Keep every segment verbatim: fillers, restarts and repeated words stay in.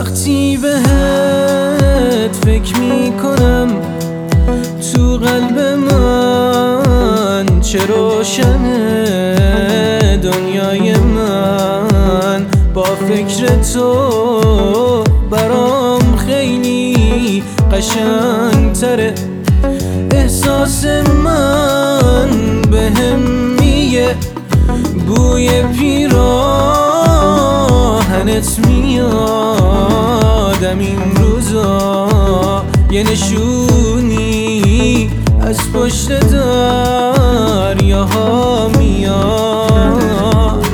وقتی بهت فکر میکنم تو قلب من چه روشنه دنیای من. با فکر تو برام خیلی قشنگتره. احساس من بهم میگه بوی پیراهنت میادم این روزا. یه نشونی از پشت دریاها میاد.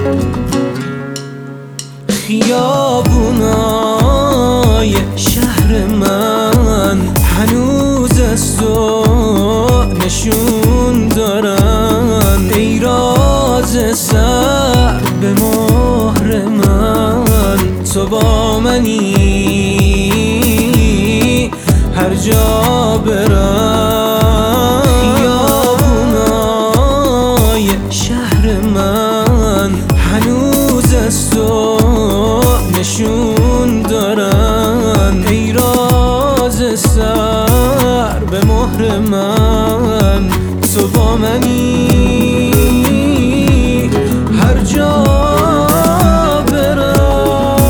خیابونای شهر من هنوز از تو نشون دارن. ای راز سر به مهر من، تو با منی هر جا برم. خیابونای شهر من هنوز از تو نشون دارن. ای راز سر به مهر من، تو با منی هر جا برم.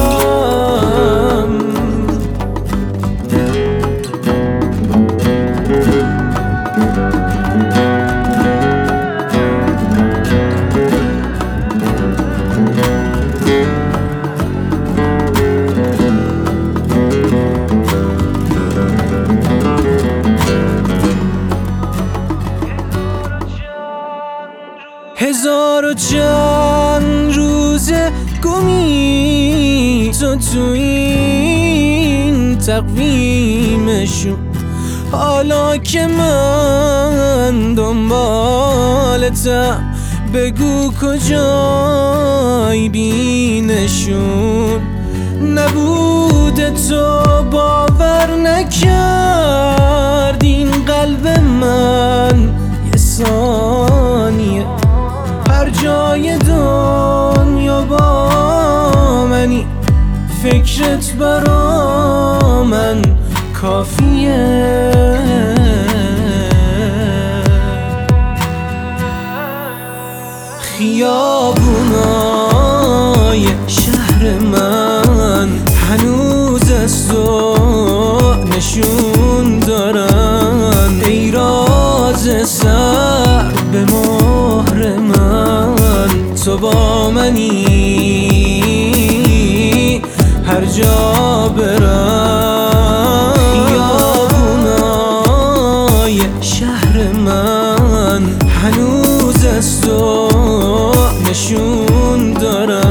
هزار و چند روزه گمی تو تو این تقویمشون. حالا که من دنبالتم بگو کجای بینشون. نبوده تو باور نکرد این قلب من یه ثانیه هر جای دنیا با منی. فکرت برا من کافیه. خیابونای شهر من هنوز از تو نشون دارن. ای راز سر به مهر من، تو با منی هر جا برم. خیابونای شهر من هنوز از تو نشون دارن.